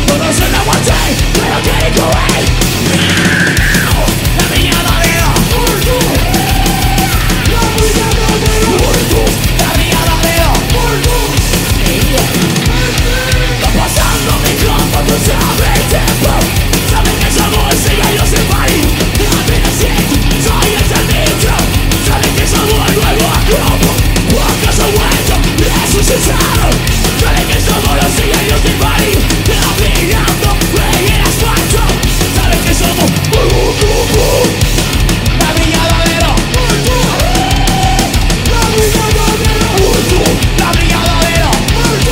Todo se lo aguanté, pero que digo la brigada de la muerto. La brigada de la muerto. La brigada de la muerto. Va pasando mi campo, tú sabes el tiempo. Saben que somos el cigarro sin parir. Apenas siento, soy el servicio. Saben que somos el nuevo grupo. ¿Acaso vuelto resucitado? Saben que somos los cigarros sin parir. Caminando en el asfalto. Saben que somos un grupo. La brigada de la muerto. La brigada de la muerto. La brigada de la muerto.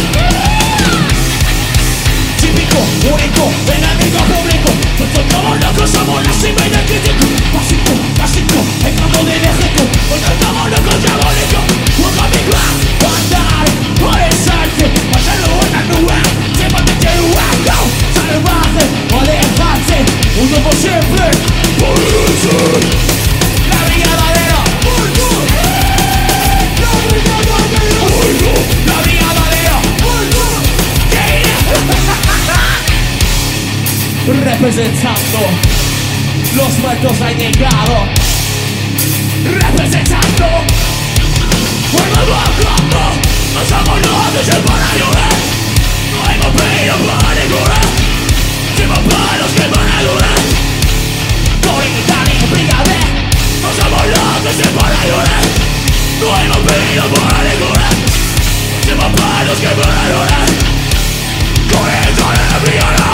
Típico, único, enemigo público. Nosotros somos locos, somos la cima del crítico. Básico, básico, el campo de México. Nosotros somos locos, diabólicos. Juega mi clan, andar, por el salte. Pasarlo en la nube, se mantiene el hueco. Salvaje, o dejarse, uno por siempre. Por eso, la brigada de la muerto. La brigada de la muerto. La brigada de la muerto. Representando los muertos hay negado. Representando un nuevo campo. No somos los que para llorar. No hemos pedido para decorar. Somos para los que van a durar. Corintán y brigade. No somos los que para llorar. No hemos pedido para decorar. Somos para los que van a llorar. Corintán y brigade.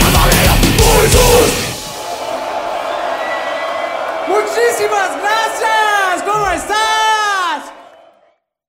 Muchísimas gracias.